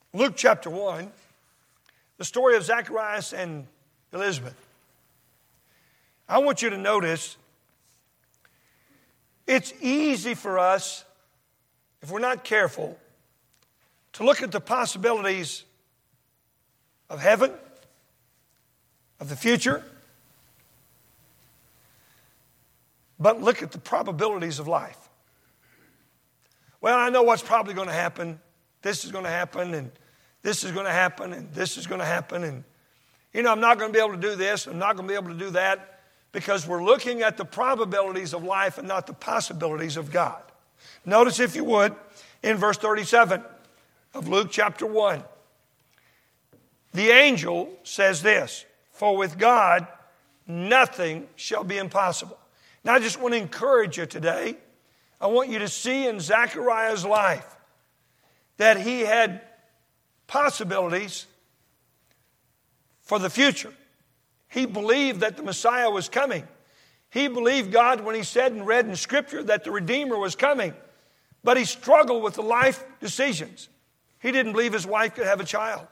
Luke chapter 1, the story of Zacharias and Elizabeth. I want you to notice it's easy for us, if we're not careful, to look at the possibilities of heaven, of the future, but look at the probabilities of life. Well, I know what's probably going to happen. This is going to happen, and this is going to happen, and this is going to happen. And, I'm not going to be able to do this. I'm not going to be able to do that, because we're looking at the probabilities of life and not the possibilities of God. Notice, if you would, in verse 37 of Luke chapter 1. The angel says this, "For with God nothing shall be impossible." Now, I just want to encourage you today. I want you to see in Zechariah's life that he had possibilities for the future. He believed that the Messiah was coming. He believed God when he said and read in Scripture that the Redeemer was coming. But he struggled with the life decisions. He didn't believe his wife could have a child.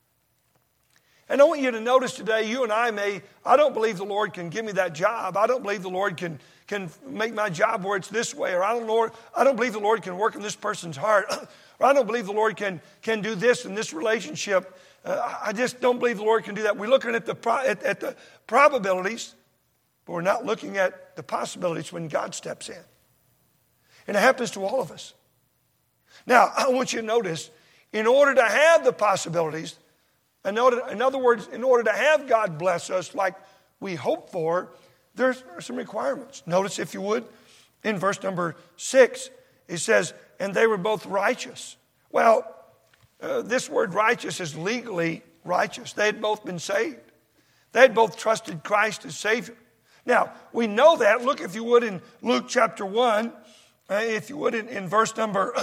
And I want you to notice today, you and I don't believe the Lord can give me that job. I don't believe the Lord can make my job where it's this way. Or I don't believe the Lord can work in this person's heart. Or I don't believe the Lord can do this in this relationship. I just don't believe the Lord can do that. We're looking at the probabilities, but we're not looking at the possibilities when God steps in. And it happens to all of us. Now, I want you to notice, in order to have the possibilities, in other words, in order to have God bless us like we hope for, there are some requirements. Notice, if you would, in verse number 6, it says, "And they were both righteous." Well, this word righteous is legally righteous. They had both been saved. They had both trusted Christ as Savior. Now, we know that. Look, if you would, in Luke chapter 1, if you would, in verse number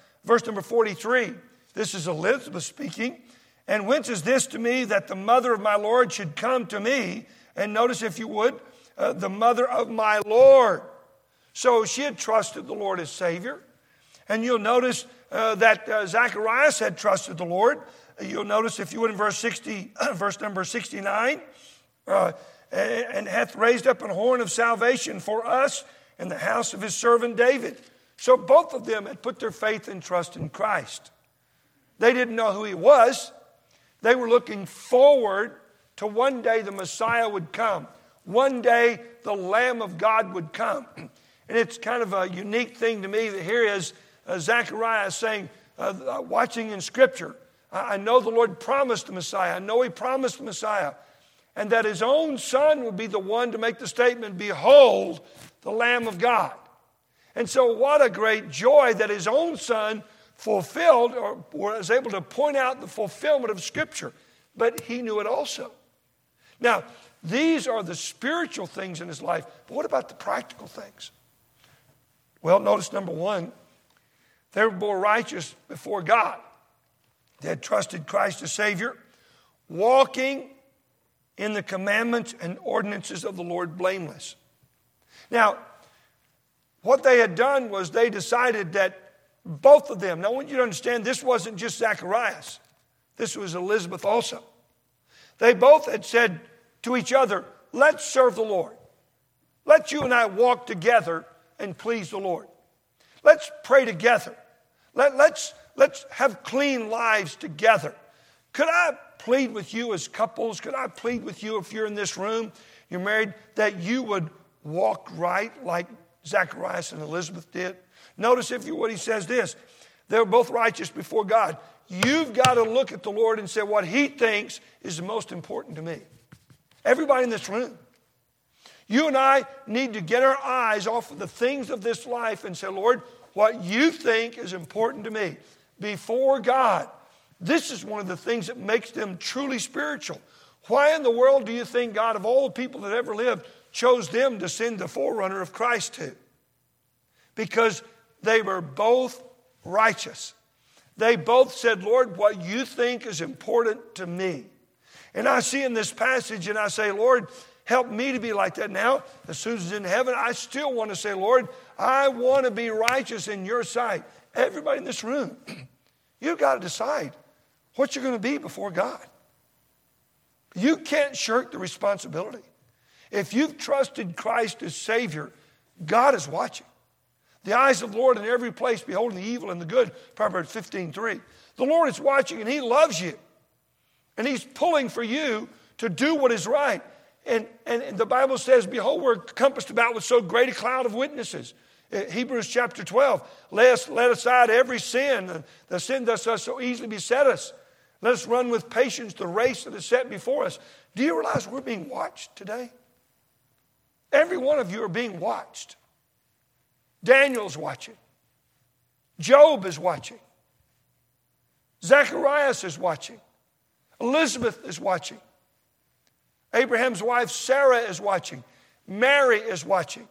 43. This is Elizabeth speaking. "And whence is this to me that the mother of my Lord should come to me?" And notice, if you would, the mother of my Lord. So she had trusted the Lord as Savior. And you'll notice that Zacharias had trusted the Lord. You'll notice, if you would, in verse number 69, "And hath raised up an horn of salvation for us in the house of his servant David." So both of them had put their faith and trust in Christ. They didn't know who he was. They were looking forward to one day the Messiah would come. One day the Lamb of God would come. And it's kind of a unique thing to me that here is Zacharias saying, watching in Scripture, I know the Lord promised the Messiah. I know he promised the Messiah. And that his own son would be the one to make the statement, "Behold, the Lamb of God." And so what a great joy that his own son fulfilled, or was able to point out the fulfillment of Scripture. But he knew it also. Now, these are the spiritual things in his life. But what about the practical things? Well, notice number 1, they were both righteous before God. They had trusted Christ as Savior, walking in the commandments and ordinances of the Lord blameless. Now, what they had done was they decided that both of them, now I want you to understand, this wasn't just Zacharias. This was Elizabeth also. They both had said to each other, "Let's serve the Lord. Let you and I walk together and please the Lord. Let's pray together. Let's have clean lives together." Could I plead with you as couples? Could I plead with you, if you're in this room, you're married, that you would walk right like Zacharias and Elizabeth did? Notice, if you would, he says this, they were both righteous before God. You've got to look at the Lord and say what he thinks is the most important to me. Everybody in this room. You and I need to get our eyes off of the things of this life and say, "Lord, what you think is important to me." Before God, this is one of the things that makes them truly spiritual. Why in the world do you think God, of all the people that ever lived, chose them to send the forerunner of Christ to? Because they were both righteous. They both said, "Lord, what you think is important to me." And I see in this passage and I say, "Lord, help me to be like that." Now, as soon as it's in heaven, I still want to say, "Lord, I want to be righteous in your sight." Everybody in this room, you've got to decide, what you're going to be before God. You can't shirk the responsibility. If you've trusted Christ as Savior, God is watching. The eyes of the Lord in every place, beholding the evil and the good, Proverbs 15:3. The Lord is watching and He loves you. And He's pulling for you to do what is right. And the Bible says, behold, we're compassed about with so great a cloud of witnesses. Hebrews chapter 12, let aside every sin, the sin that does so easily beset us. Let us run with patience the race that is set before us. Do you realize we're being watched today? Every one of you are being watched. Daniel's watching. Job is watching. Zacharias is watching. Elizabeth is watching. Abraham's wife Sarah is watching. Mary is watching.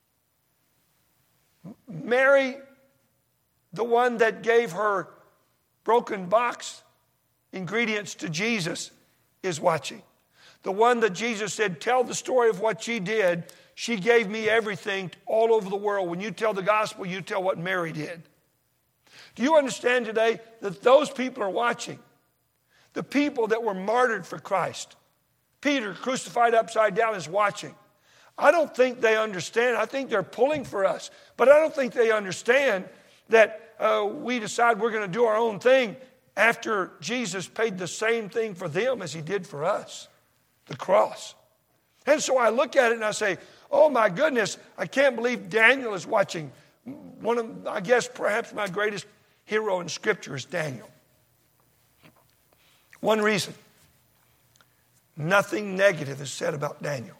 Mary, the one that gave her broken box ingredients to Jesus, is watching. The one that Jesus said, tell the story of what she did. She gave me everything all over the world. When you tell the gospel, you tell what Mary did. Do you understand today that those people are watching? The people that were martyred for Christ. Peter, crucified upside down, is watching. I don't think they understand. I think they're pulling for us. But I don't think they understand that we decide we're going to do our own thing after Jesus paid the same thing for them as He did for us, the cross. And so I look at it and I say, oh my goodness, I can't believe Daniel is watching. One of, I guess, perhaps my greatest hero in Scripture is Daniel. One reason. Nothing negative is said about Daniel.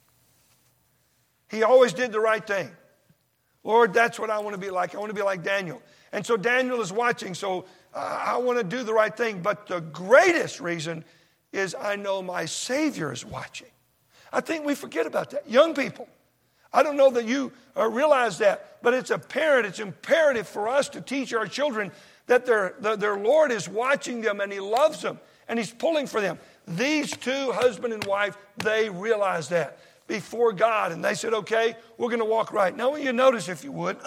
He always did the right thing. Lord, that's what I want to be like. I want to be like Daniel. And so Daniel is watching, so I want to do the right thing. But the greatest reason is I know my Savior is watching. I think we forget about that. Young people, I don't know that you realize that, but it's imperative for us to teach our children that their Lord is watching them and He loves them and He's pulling for them. These two, husband and wife, they realized that before God, and they said, okay, we're going to walk right. Now, I want you to notice, if you would,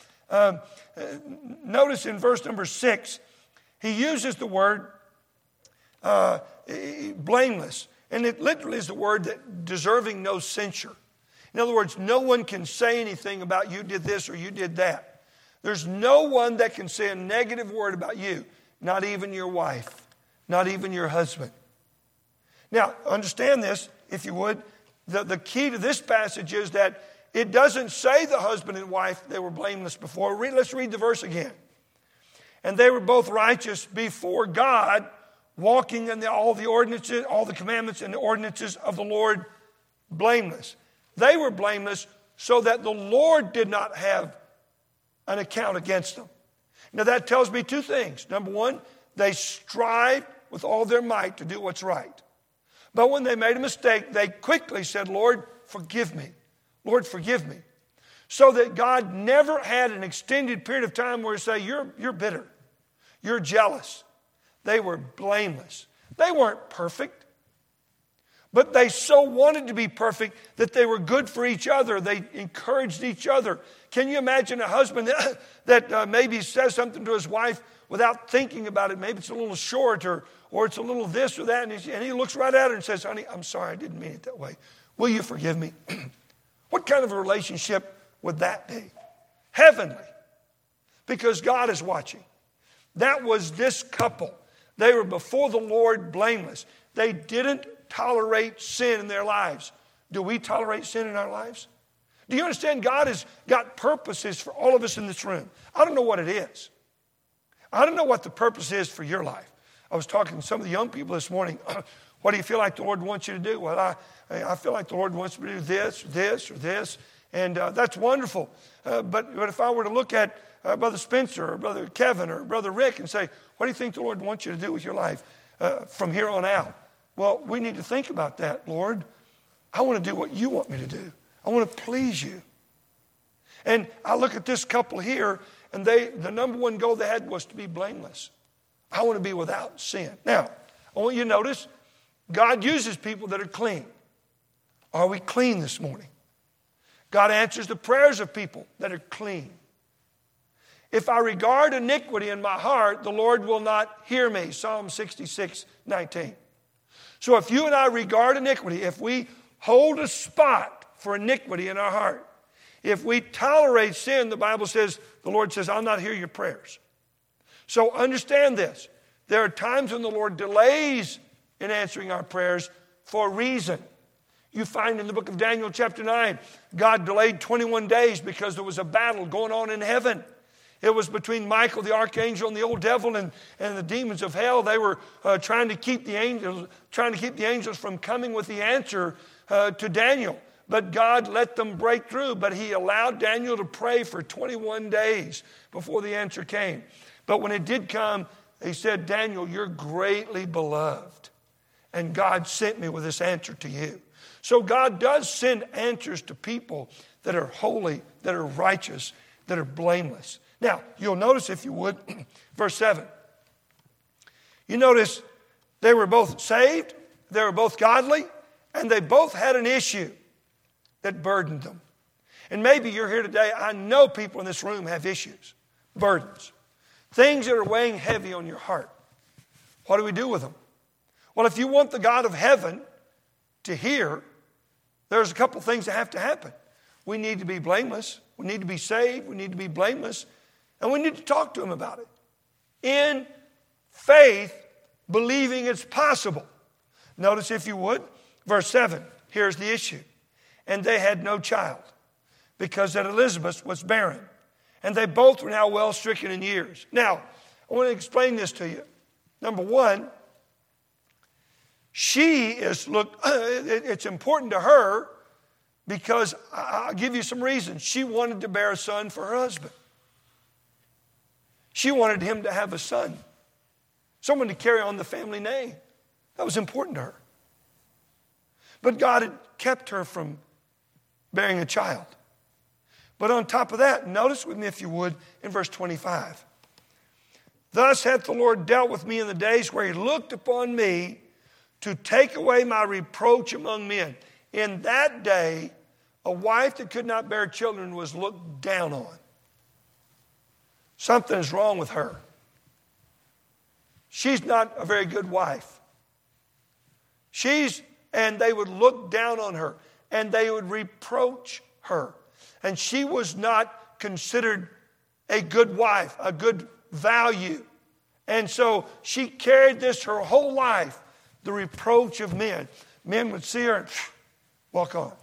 notice in verse number 6, he uses the word blameless. And it literally is the word that deserving no censure. In other words, no one can say anything about you did this or you did that. There's no one that can say a negative word about you, not even your wife, not even your husband. Now, understand this, if you would. The key to this passage is that it doesn't say the husband and wife, they were blameless before. Let's read the verse again. And they were both righteous before God, walking in all the ordinances, all the commandments and the ordinances of the Lord, blameless. They were blameless so that the Lord did not have an account against them. Now that tells me two things. Number one, they strived with all their might to do what's right. But when they made a mistake, they quickly said, Lord, forgive me. Lord, forgive me. So that God never had an extended period of time where He say, you're bitter. You're jealous. They were blameless. They weren't perfect. But they so wanted to be perfect that they were good for each other. They encouraged each other. Can you imagine a husband that maybe says something to his wife without thinking about it? Maybe it's a little short or it's a little this or that. And he looks right at her and says, honey, I'm sorry, I didn't mean it that way. Will you forgive me? What kind of a relationship would that be? Heavenly. Because God is watching. That was this couple. They were before the Lord blameless. They didn't tolerate sin in their lives. Do we tolerate sin in our lives? Do you understand God has got purposes for all of us in this room? I don't know what it is. I don't know what the purpose is for your life. I was talking to some of the young people this morning. What do you feel like the Lord wants you to do? Well, I feel like the Lord wants me to do this, or this, or this. And that's wonderful. But if I were to look at Brother Spencer or Brother Kevin or Brother Rick and say, what do you think the Lord wants you to do with your life from here on out? Well, we need to think about that, Lord. I want to do what you want me to do. I want to please you. And I look at this couple here, and the number one goal they had was to be blameless. I want to be without sin. Now, I want you to notice, God uses people that are clean. Are we clean this morning? God answers the prayers of people that are clean. If I regard iniquity in my heart, the Lord will not hear me. Psalm 66:19. So if you and I regard iniquity, if we hold a spot for iniquity in our heart, if we tolerate sin, the Bible says, the Lord says, I'll not hear your prayers. So understand this. There are times when the Lord delays in answering our prayers for a reason. You find in the book of Daniel chapter 9, God delayed 21 days because there was a battle going on in heaven. It was between Michael the archangel and the old devil and the demons of hell. They were trying to keep the angels from coming with the answer to Daniel. But God let them break through. But he allowed Daniel to pray for 21 days before the answer came. But when it did come, he said, Daniel, you're greatly beloved. And God sent me with this answer to you. So God does send answers to people that are holy, that are righteous, that are blameless. Now, you'll notice, if you would, verse 7. You notice they were both saved, they were both godly, and they both had an issue that burdened them. And maybe you're here today. I know people in this room have issues, burdens, things that are weighing heavy on your heart. What do we do with them? Well, if you want the God of heaven to hear, there's a couple things that have to happen. We need to be blameless. We need to be saved. We need to be blameless. And we need to talk to him about it. In faith, believing it's possible. Notice, if you would, verse 7. Here's the issue. And they had no child, because that Elizabeth was barren. And they both were now well stricken in years. Now, I want to explain this to you. Number one, it's important to her because I'll give you some reasons. She wanted to bear a son for her husband. She wanted him to have a son, someone to carry on the family name. That was important to her. But God had kept her from bearing a child. But on top of that, notice with me, if you would, in verse 25. Thus hath the Lord dealt with me in the days where he looked upon me to take away my reproach among men. In that day, a wife that could not bear children was looked down on. Something is wrong with her. She's not a very good wife. And they would look down on her, and they would reproach her. And she was not considered a good wife, a good value. And so she carried this her whole life, the reproach of men. Men would see her and walk on.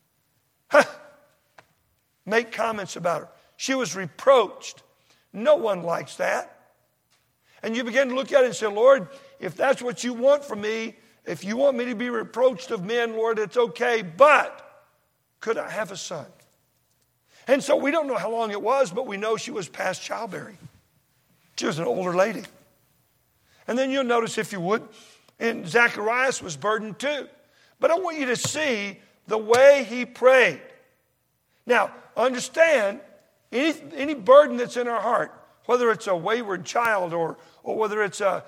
Make comments about her. She was reproached. No one likes that. And you begin to look at it and say, Lord, if that's what you want from me, if you want me to be reproached of men, Lord, it's okay, but could I have a son? And so we don't know how long it was, but we know she was past childbearing. She was an older lady. And then you'll notice, if you would, and Zacharias was burdened too. But I want you to see the way he prayed. Now, understand, any burden that's in our heart, whether it's a wayward child or whether it's an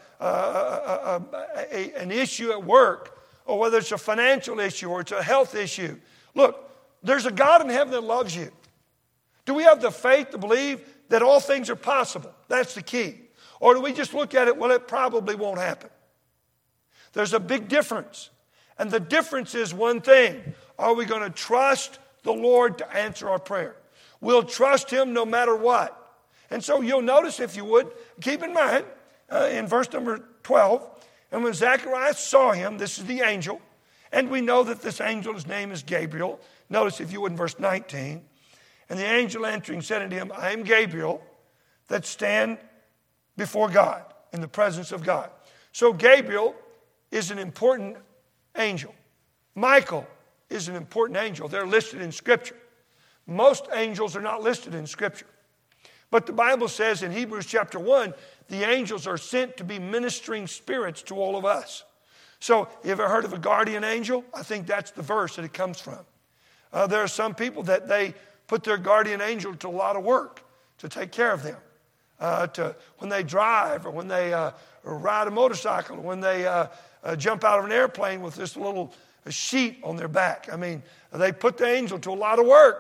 issue at work, or whether it's a financial issue or it's a health issue. Look, there's a God in heaven that loves you. Do we have the faith to believe that all things are possible? That's the key. Or do we just look at it, well, it probably won't happen? There's a big difference. And the difference is one thing. Are we going to trust the Lord to answer our prayer? We'll trust him no matter what. And so you'll notice, if you would, keep in mind, in verse number 12, and when Zacharias saw him, this is the angel, and we know that this angel, his name is Gabriel. Notice, if you would, in verse 19, and the angel answering said unto him, I am Gabriel, that stand before God, in the presence of God. So Gabriel is an important angel. Michael is an important angel. They're listed in Scripture. Most angels are not listed in Scripture. But the Bible says in Hebrews chapter 1, the angels are sent to be ministering spirits to all of us. So, you ever heard of a guardian angel? I think that's the verse that it comes from. There are some people that they put their guardian angel to a lot of work to take care of them. When they drive, or when they ride a motorcycle, or when they jump out of an airplane with this little sheet on their back. I mean, they put the angel to a lot of work.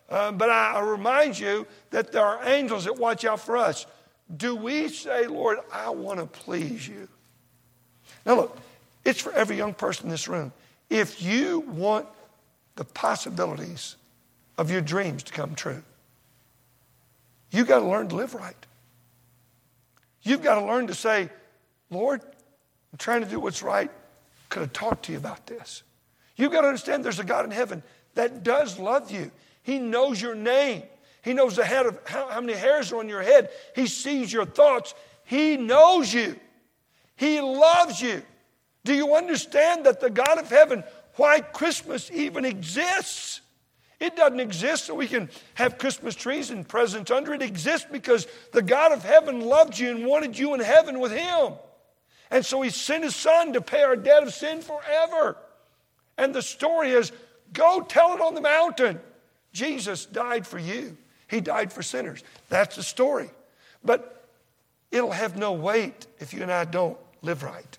But I remind you that there are angels that watch out for us. Do we say, Lord, I want to please you? Now look, it's for every young person in this room. If you want the possibilities of your dreams to come true, you've got to learn to live right. You've got to learn to say, Lord, I'm trying to do what's right. Could I talk to you about this? You've got to understand there's a God in heaven that does love you. He knows your name. He knows the head of how many hairs are on your head. He sees your thoughts. He knows you. He loves you. Do you understand that the God of heaven, why Christmas even exists? It doesn't exist so we can have Christmas trees and presents under it. It exists because the God of heaven loved you and wanted you in heaven with him. And so he sent his son to pay our debt of sin forever. And the story is, go tell it on the mountain. Jesus died for you. He died for sinners. That's the story. But it'll have no weight if you and I don't live right.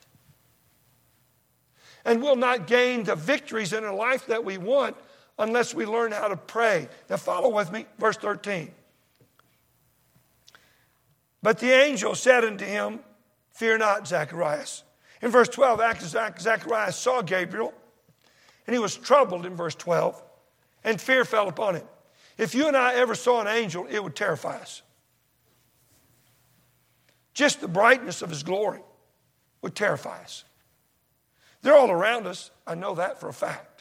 And we'll not gain the victories in our life that we want unless we learn how to pray. Now follow with me, verse 13. But the angel said unto him, fear not, Zacharias. In verse 12, Zacharias saw Gabriel, and he was troubled in verse 12, and fear fell upon him. If you and I ever saw an angel, it would terrify us. Just the brightness of his glory would terrify us. They're all around us. I know that for a fact.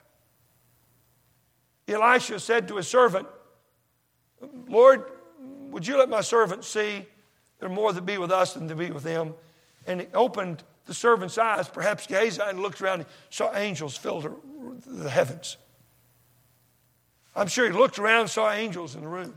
Elisha said to his servant, Lord, would you let my servant see there are more that be with us than to be with them? And he opened the servant's eyes, perhaps Gehazi, and looked around and saw angels fill the heavens. I'm sure he looked around and saw angels in the room.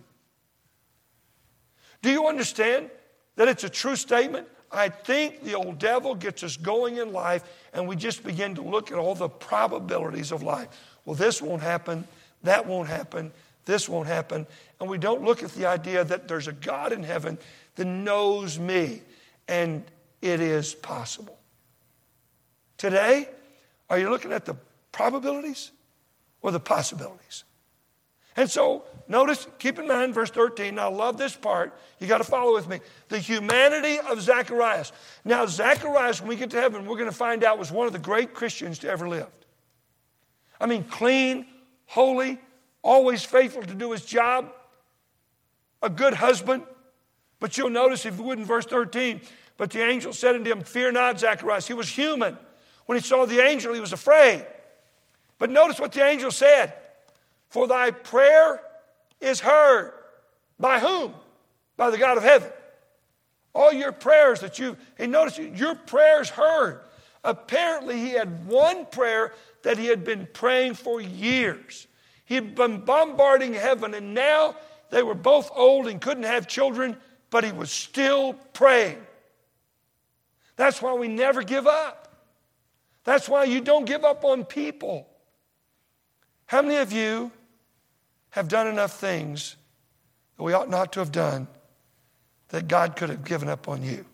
Do you understand that it's a true statement? I think the old devil gets us going in life and we just begin to look at all the probabilities of life. Well, this won't happen, that won't happen, this won't happen. And we don't look at the idea that there's a God in heaven that knows me and it is possible. Today, are you looking at the probabilities or the possibilities? And so, notice, keep in mind verse 13. Now, I love this part. You got to follow with me. The humanity of Zacharias. Now, Zacharias, when we get to heaven, we're going to find out was one of the great Christians to ever live. I mean, clean, holy, always faithful to do his job, a good husband. But you'll notice, if you would, in verse 13, but the angel said unto him, fear not, Zacharias. He was human. When he saw the angel, he was afraid. But notice what the angel said. For thy prayer is heard. By whom? By the God of heaven. All your prayers that notice your prayers heard. Apparently he had one prayer that he had been praying for years. He had been bombarding heaven, and now they were both old and couldn't have children, but he was still praying. That's why we never give up. That's why you don't give up on people. How many of you have done enough things that we ought not to have done that God could have given up on you?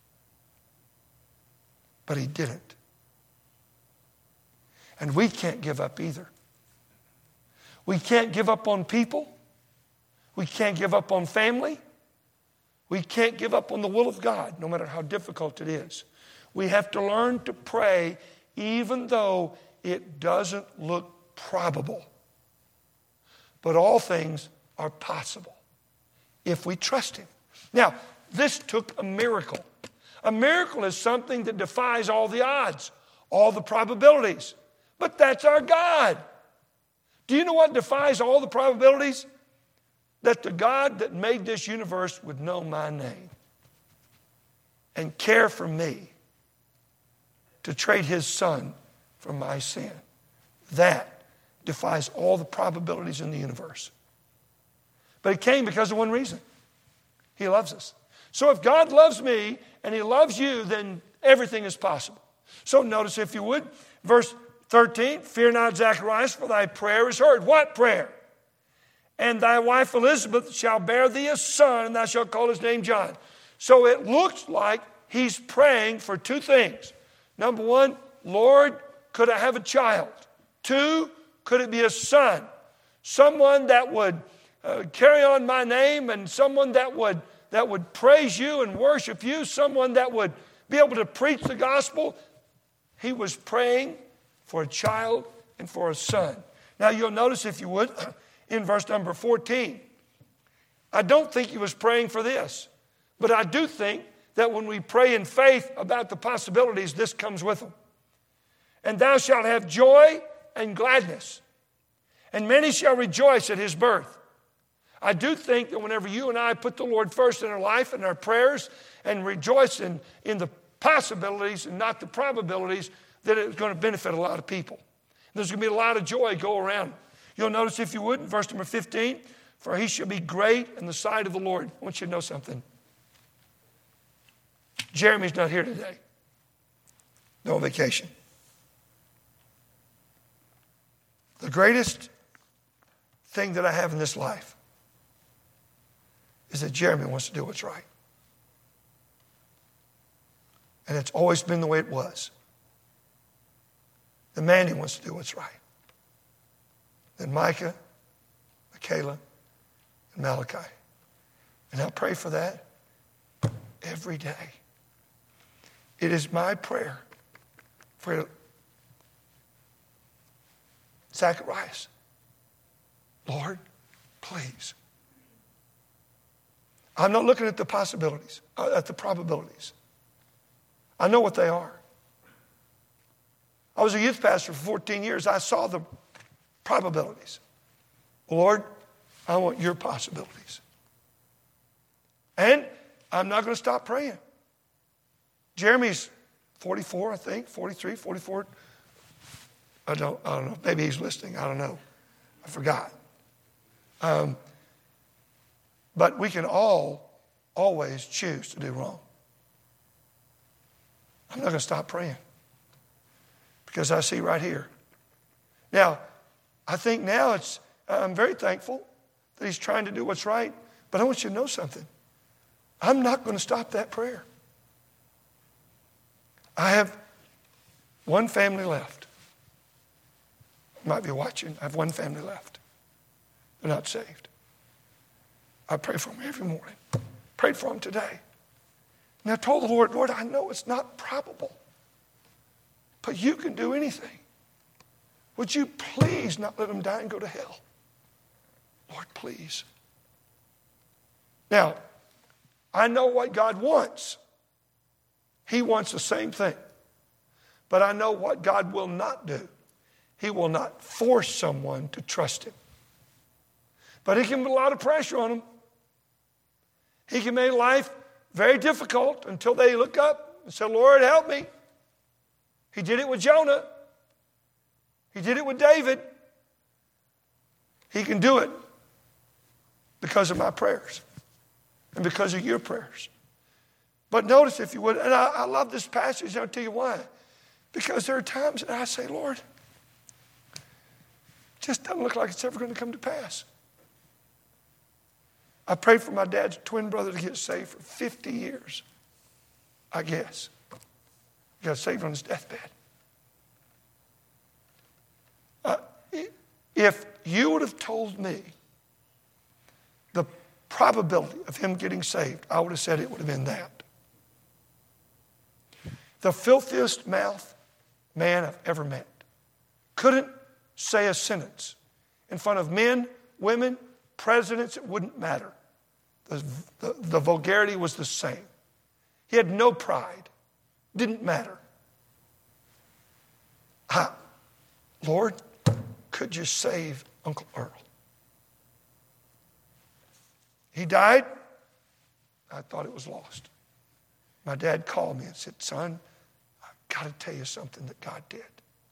But he didn't. And we can't give up either. We can't give up on people. We can't give up on family. We can't give up on the will of God, no matter how difficult it is. We have to learn to pray even though it doesn't look probable. But all things are possible if we trust him. Now, this took a miracle. A miracle is something that defies all the odds, all the probabilities. But that's our God. Do you know what defies all the probabilities? That the God that made this universe would know my name and care for me to trade his son for my sin. That defies all the probabilities in the universe. But it came because of one reason. He loves us. So if God loves me and he loves you, then everything is possible. So notice, if you would, verse 13, fear not, Zacharias, for thy prayer is heard. What prayer? And thy wife Elizabeth shall bear thee a son, and thou shalt call his name John. So it looks like he's praying for two things. Number one, Lord, could I have a child? Two, could it be a son? Someone that would carry on my name, and someone that would praise you and worship you, someone that would be able to preach the gospel. He was praying for a child and for a son. Now you'll notice, if you would, in verse number 14, I don't think he was praying for this, but I do think that when we pray in faith about the possibilities, this comes with them. And thou shalt have joy and gladness, and many shall rejoice at his birth. I do think that whenever you and I put the Lord first in our life and our prayers and rejoice in the possibilities and not the probabilities, that it's going to benefit a lot of people. There's going to be a lot of joy go around. You'll notice, if you would, in verse number 15, for he shall be great in the sight of the Lord. I want you to know something. Jeremy's not here today. No vacation. The greatest thing that I have in this life is that Jeremy wants to do what's right. And it's always been the way it was. Then Mandy wants to do what's right. Then Micah, Michaela, and Malachi. And I pray for that every day. It is my prayer for Zacharias. Lord, please. I'm not looking at the possibilities, at the probabilities. I know what they are. I was a youth pastor for 14 years. I saw the probabilities. Lord, I want your possibilities. And I'm not going to stop praying. Jeremy's 44, I think, 43, 44. I don't know. Maybe he's listening. I don't know. I forgot. But we can always choose to do wrong. I'm not going to stop praying because I see right here. Now, I think now I'm very thankful that he's trying to do what's right, but I want you to know something. I'm not going to stop that prayer. I have one family left. You might be watching. I have one family left. They're not saved. I pray for them every morning. Prayed for them today. And I told the Lord, Lord, I know it's not probable, but you can do anything. Would you please not let them die and go to hell? Lord, please. Now, I know what God wants. He wants the same thing. But I know what God will not do. He will not force someone to trust him. But he can put a lot of pressure on them. He can make life very difficult until they look up and say, Lord, help me. He did it with Jonah. He did it with David. He can do it because of my prayers and because of your prayers. But notice, if you would, and I love this passage, and I'll tell you why. Because there are times that I say, Lord, it just doesn't look like it's ever going to come to pass. I prayed for my dad's twin brother to get saved for 50 years, I guess. He got saved on his deathbed. If you would have told me the probability of him getting saved, I would have said it would have been that. The filthiest mouth man I've ever met couldn't say a sentence in front of men, women, presidents. It wouldn't matter. The vulgarity was the same. He had no pride. Didn't matter. Lord, could you save Uncle Earl? He died. I thought it was lost. My dad called me and said, son, I've got to tell you something that God did.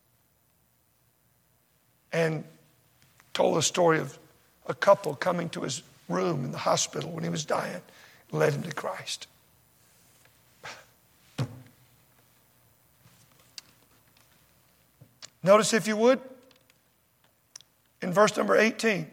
And told the story of a couple coming to his room in the hospital when he was dying and led him to Christ. Notice, if you would, in verse number 17,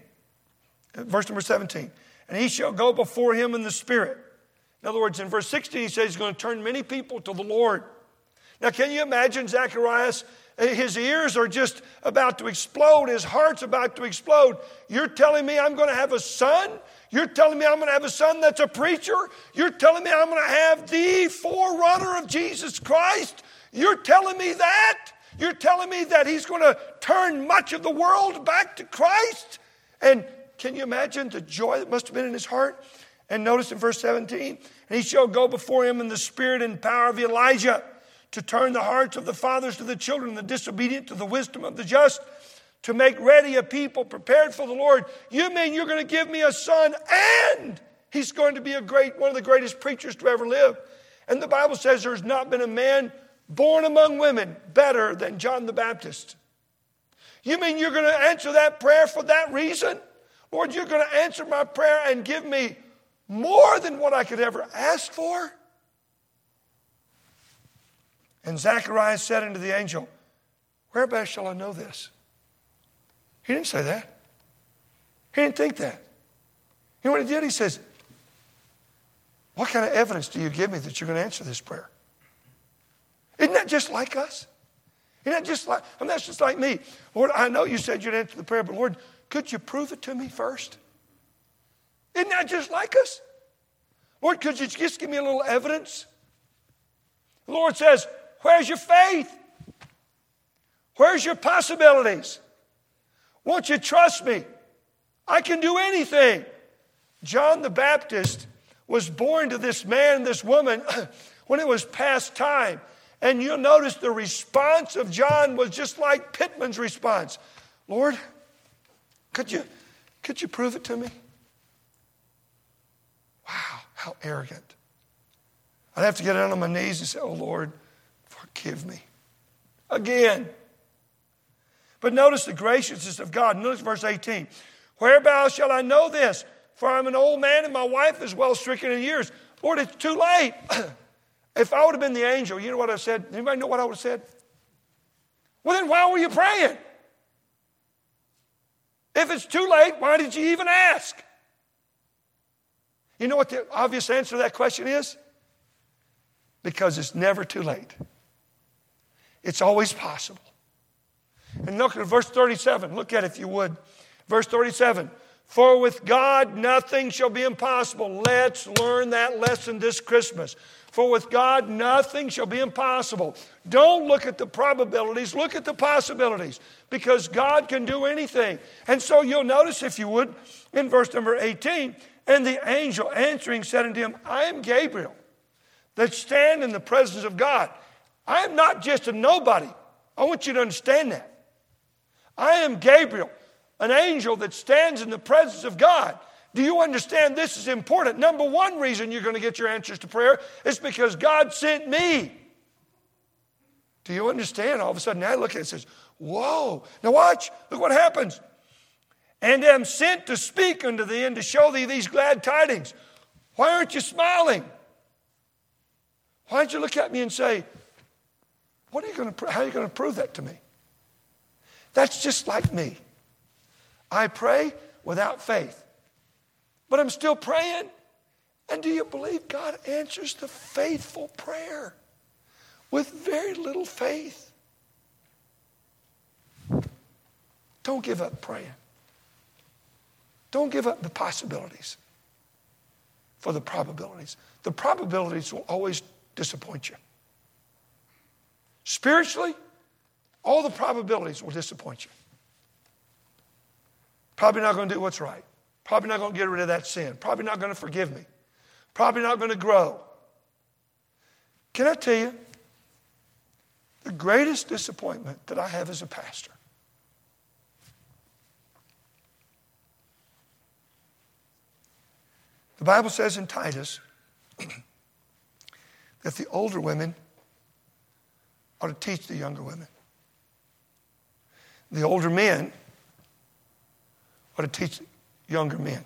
and he shall go before him in the Spirit. In other words, in verse 16, he says he's going to turn many people to the Lord. Now, can you imagine Zacharias? His ears are just about to explode. His heart's about to explode. You're telling me I'm going to have a son? You're telling me I'm going to have a son that's a preacher? You're telling me I'm going to have the forerunner of Jesus Christ? You're telling me that? You're telling me that he's going to turn much of the world back to Christ? And can you imagine the joy that must have been in his heart? And notice in verse 17, and he shall go before him in the spirit and power of Elijah, to turn the hearts of the fathers to the children, and the disobedient to the wisdom of the just, to make ready a people prepared for the Lord. You mean you're going to give me a son, and he's going to be one of the greatest preachers to ever live? And the Bible says there's not been a man born among women better than John the Baptist. You mean you're going to answer that prayer for that reason? Lord, you're going to answer my prayer and give me more than what I could ever ask for? And Zacharias said unto the angel, whereby shall I know this? He didn't say that. He didn't think that. You know what he did? He says, what kind of evidence do you give me that you're going to answer this prayer? Isn't that just like us? Isn't that just like, that's just like me. Lord, I know you said you'd answer the prayer, but Lord, could you prove it to me first? Isn't that just like us? Lord, could you just give me a little evidence? The Lord says, where's your faith? Where's your possibilities? Won't you trust me? I can do anything. John the Baptist was born to this man and this woman when it was past time. And you'll notice the response of John was just like Pittman's response. Lord, could you prove it to me? Wow, how arrogant. I'd have to get down on my knees and say, oh Lord, forgive me. Again. But notice the graciousness of God. Notice verse 18. Whereby shall I know this? For I'm an old man and my wife is well stricken in years. Lord, it's too late. If I would have been the angel, you know what I said? Anybody know what I would have said? Well, then why were you praying? If it's too late, why did you even ask? You know what the obvious answer to that question is? Because it's never too late. It's always possible. And look at verse 37. Look at it if you would. Verse 37. For with God nothing shall be impossible. Let's learn that lesson this Christmas. For with God nothing shall be impossible. Don't look at the probabilities. Look at the possibilities. Because God can do anything. And so you'll notice, if you would, in verse number 18. And the angel answering said unto him, I am Gabriel, that stand in the presence of God. I am not just a nobody. I want you to understand that. I am Gabriel, an angel that stands in the presence of God. Do you understand this is important? Number one reason you're going to get your answers to prayer is because God sent me. Do you understand? All of a sudden, now I look at it and says, whoa. Now watch. Look what happens. And am sent to speak unto thee and to show thee these glad tidings. Why aren't you smiling? Why don't you look at me and say, how are you going to prove that to me? That's just like me. I pray without faith. But I'm still praying. And do you believe God answers the faithful prayer with very little faith? Don't give up praying. Don't give up the possibilities for the probabilities. The probabilities will always disappoint you. Spiritually, all the probabilities will disappoint you. Probably not going to do what's right. Probably not going to get rid of that sin. Probably not going to forgive me. Probably not going to grow. Can I tell you, the greatest disappointment that I have as a pastor the Bible says in Titus that the older women ought to teach the younger women. The older men ought to teach younger men.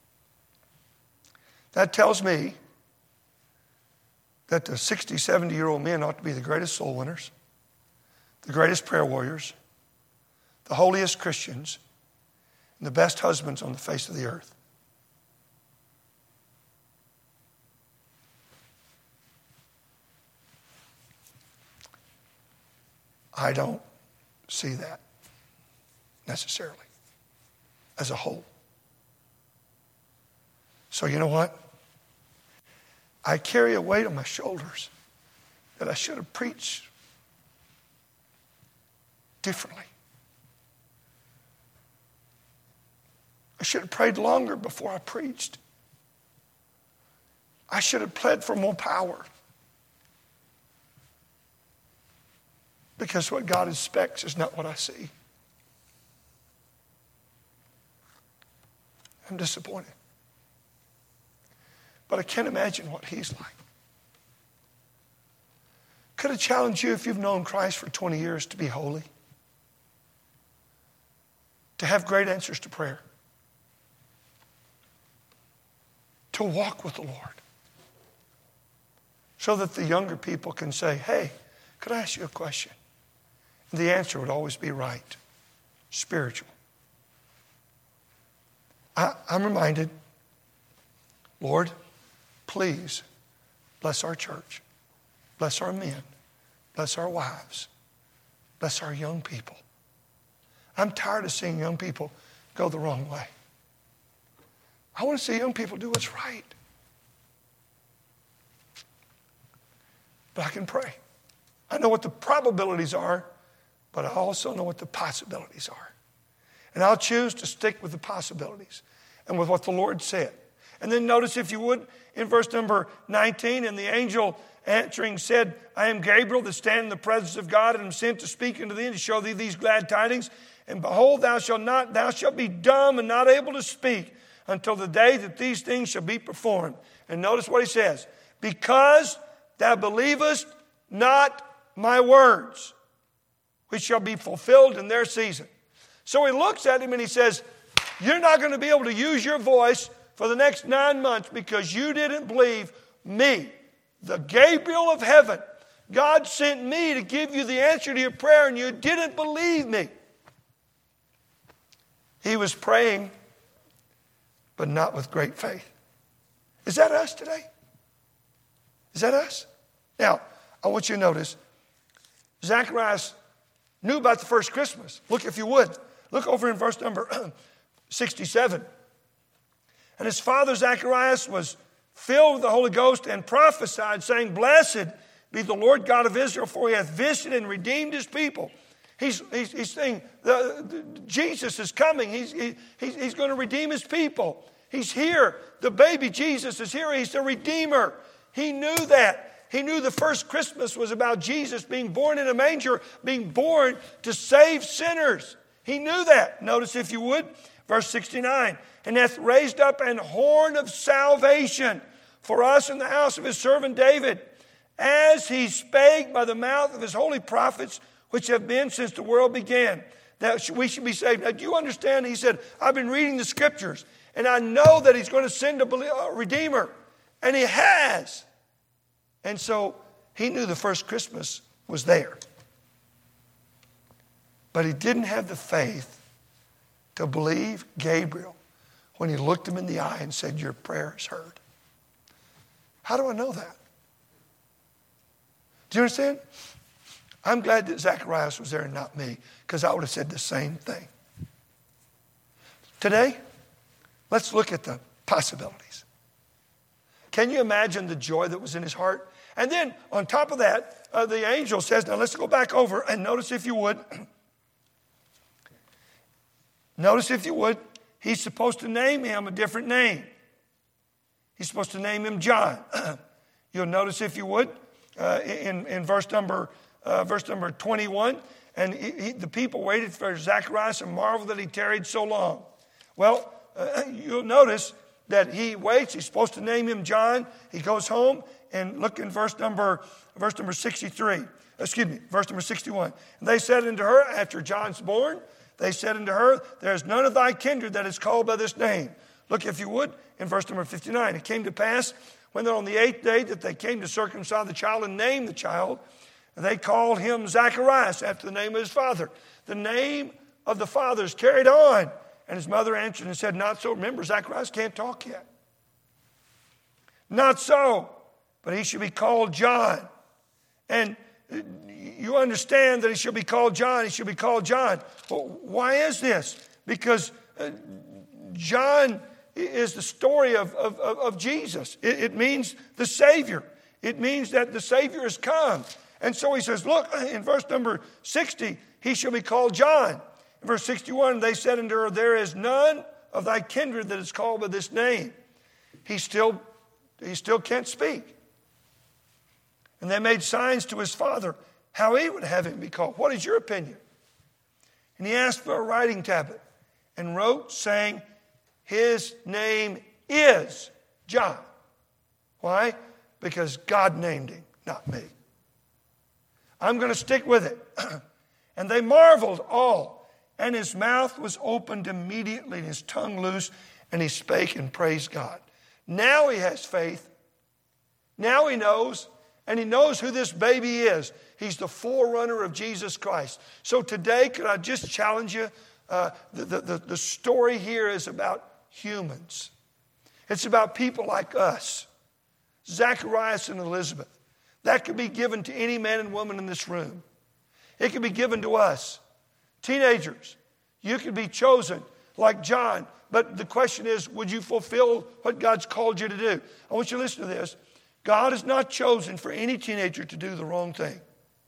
That tells me that the 60, 70-year-old men ought to be the greatest soul winners, the greatest prayer warriors, the holiest Christians, and the best husbands on the face of the earth. I don't see that necessarily as a whole. So you know what? I carry a weight on my shoulders that I should have preached differently. I should have prayed longer before I preached. I should have pled for more power. Because what God expects is not what I see. I'm disappointed. But I can't imagine what He's like. Could I challenge you, if you've known Christ for 20 years, to be holy? To have great answers to prayer. To walk with the Lord. So that the younger people can say, hey, could I ask you a question? And the answer would always be right. Spiritual. I'm reminded, Lord, please bless our church. Bless our men. Bless our wives. Bless our young people. I'm tired of seeing young people go the wrong way. I want to see young people do what's right. But I can pray. I know what the probabilities are, but I also know what the possibilities are. And I'll choose to stick with the possibilities and with what the Lord said. And then notice, if you would, in verse number 19, and the angel answering said, I am Gabriel that stand in the presence of God, and am sent to speak unto thee and to show thee these glad tidings. And behold, thou shalt be dumb and not able to speak until the day that these things shall be performed. And notice what he says, because thou believest not my words, which shall be fulfilled in their season. So he looks at him and he says, you're not going to be able to use your voice for the next 9 months because you didn't believe me, the Gabriel of heaven. God sent me to give you the answer to your prayer, and you didn't believe me. He was praying, but not with great faith. Is that us today? Is that us? Now, I want you to notice, Zacharias knew about the first Christmas. Look, if you would. Look over in verse number 67. And his father Zacharias was filled with the Holy Ghost and prophesied, saying, blessed be the Lord God of Israel, for he hath visited and redeemed his people. He's saying Jesus is coming. He's going to redeem his people. He's here. The baby Jesus is here. He's the Redeemer. He knew that. He knew the first Christmas was about Jesus being born in a manger, being born to save sinners. He knew that. Notice, if you would, verse 69. And hath raised up an horn of salvation for us in the house of his servant David, as he spake by the mouth of his holy prophets, which have been since the world began, that we should be saved. Now, do you understand? He said, I've been reading the scriptures, and I know that he's going to send a Redeemer. And he has. And so he knew the first Christmas was there. But he didn't have the faith to believe Gabriel when he looked him in the eye and said, your prayer is heard. How do I know that? Do you understand? I'm glad that Zacharias was there and not me, because I would have said the same thing. Today, let's look at the possibilities. Can you imagine the joy that was in his heart? And then, on top of that, the angel says, now let's go back over and notice, if you would. Notice, if you would, he's supposed to name him a different name. He's supposed to name him John. You'll notice, if you would, in verse number 21, and the people waited for Zacharias and marveled that he tarried so long. Well, you'll notice that he waits. He's supposed to name him John. He goes home, and look in verse number 63. Verse number 61. And they said unto her, after John's born, they said unto her, there is none of thy kindred that is called by this name. Look, if you would, in verse number 59. It came to pass, when on the 8th day that they came to circumcise the child and name the child, they called him Zacharias, after the name of his father. The name of the father is carried on. And his mother answered and said, not so. Remember, Zacharias can't talk yet. Not so, but he should be called John. And you understand that he shall be called John. He shall be called John. Well, why is this? Because John is the story of Jesus. It means the Savior. It means that the Savior has come. And so he says, look, in verse number 60, he shall be called John. In verse 61, they said unto her, there is none of thy kindred that is called by this name. He still can't speak. And they made signs to his father how he would have him be called. What is your opinion? And he asked for a writing tablet and wrote, saying, his name is John. Why? Because God named him, not me. I'm going to stick with it. And they marveled all. And his mouth was opened immediately, and his tongue loose, and he spake and praised God. Now he has faith. Now he knows, and he knows who this baby is. He's the forerunner of Jesus Christ. So today, could I just challenge you? The story here is about humans. It's about people like us. Zacharias and Elizabeth. That could be given to any man and woman in this room. It could be given to us. Teenagers, you could be chosen like John. But the question is, would you fulfill what God's called you to do? I want you to listen to this. God has not chosen for any teenager to do the wrong thing.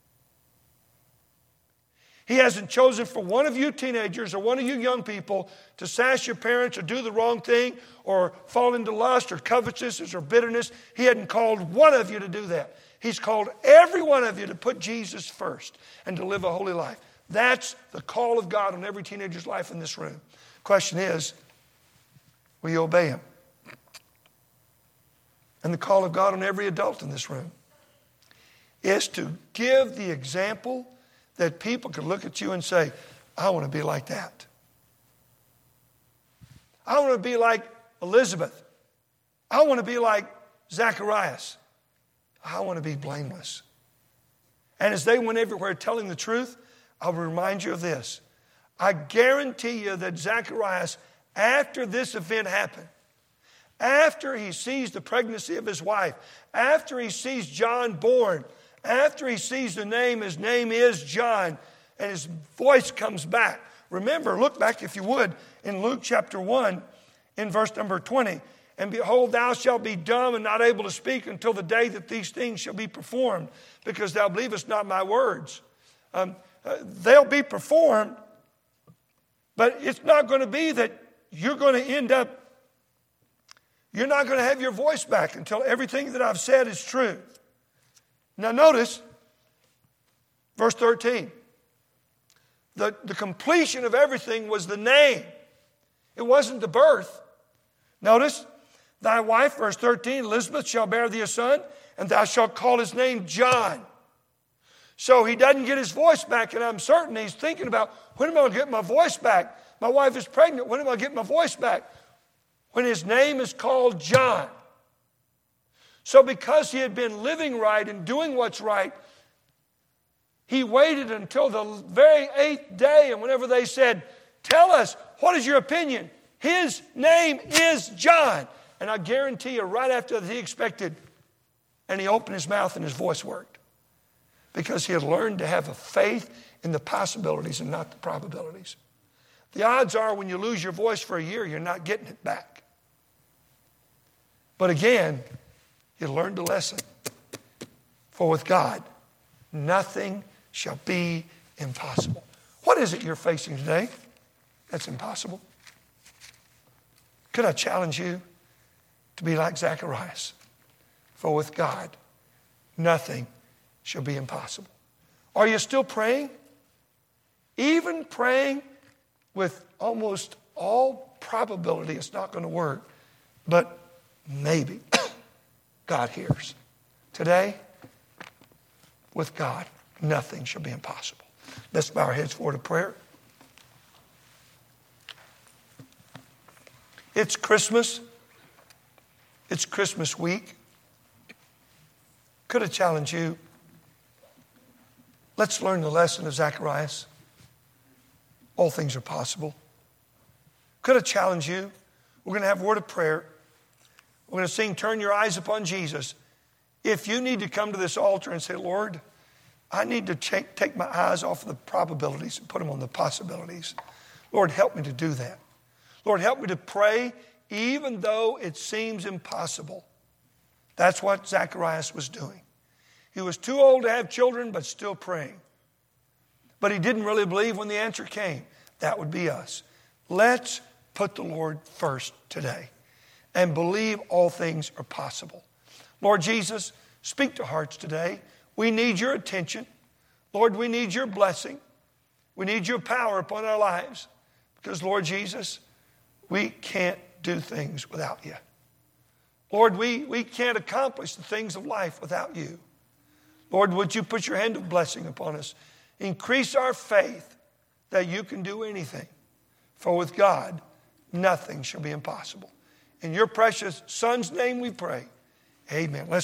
He hasn't chosen for one of you teenagers or one of you young people to sass your parents or do the wrong thing or fall into lust or covetousness or bitterness. He hadn't called one of you to do that. He's called every one of you to put Jesus first and to live a holy life. That's the call of God on every teenager's life in this room. Question is, will you obey him? And the call of God on every adult in this room is to give the example that people can look at you and say, I want to be like that. I want to be like Elizabeth. I want to be like Zacharias. I want to be blameless. And as they went everywhere telling the truth, I'll remind you of this. I guarantee you that Zacharias, after this event happened, after he sees the pregnancy of his wife, after he sees John born, after he sees the name, his name is John, and his voice comes back. Remember, look back if you would, in Luke chapter 1, in verse number 20. And behold, thou shalt be dumb and not able to speak until the day that these things shall be performed, because thou believest not my words. They'll be performed, but it's not going to be that you're going to end up, you're not going to have your voice back until everything that I've said is true. Now notice, verse 13. The completion of everything was the name. It wasn't the birth. Notice, thy wife, verse 13, Elizabeth shall bear thee a son, and thou shalt call his name John. So he doesn't get his voice back, and I'm certain he's thinking about, when am I going to get my voice back? My wife is pregnant. When am I going to get my voice back? When his name is called John. So because he had been living right and doing what's right, he waited until the very 8th day, and whenever they said, tell us, what is your opinion? His name is John. And I guarantee you, right after that, he expected, and he opened his mouth and his voice worked. Because he had learned to have a faith in the possibilities and not the probabilities. The odds are when you lose your voice for a year, you're not getting it back. But again, you learned a lesson. For with God, nothing shall be impossible. What is it you're facing today that's impossible? Could I challenge you to be like Zacharias? For with God, nothing shall be impossible. Are you still praying? Even praying with almost all probability it's not going to work, but maybe God hears. Today, with God, nothing shall be impossible. Let's bow our heads forward to prayer. It's Christmas. It's Christmas week. Could I challenge you? Let's learn the lesson of Zacharias. All things are possible. Could I challenge you? We're going to have a word of prayer. We're going to sing, Turn Your Eyes Upon Jesus. If you need to come to this altar and say, Lord, I need to take my eyes off of the probabilities and put them on the possibilities. Lord, help me to do that. Lord, help me to pray even though it seems impossible. That's what Zacharias was doing. He was too old to have children, but still praying. But he didn't really believe when the answer came. That would be us. Let's put the Lord first today and believe all things are possible. Lord Jesus, speak to hearts today. We need your attention. Lord, we need your blessing. We need your power upon our lives. Because, Lord Jesus, we can't do things without you. Lord, we can't accomplish the things of life without you. Lord, would you put your hand of blessing upon us? Increase our faith that you can do anything. For with God, nothing shall be impossible. In your precious Son's name we pray. Amen. Let's